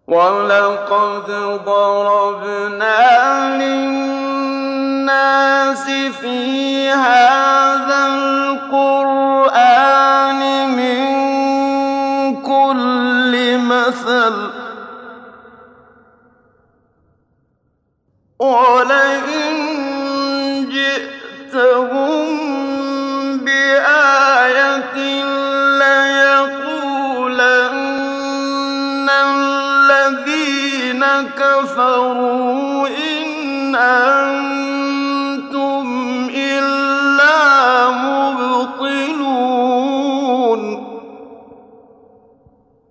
وَلَقَدْ ضَرَبْنَا لِلنَّاسِ فِي هَٰذَا الْقُرْآنِ مِن كُلِّ مَثَلٍ ۚ وَلَئِن جِئْتَهُم بِآيَةٍ لَّيَقُولَنَّ الَّذِينَ كَفَرُوا إِنْ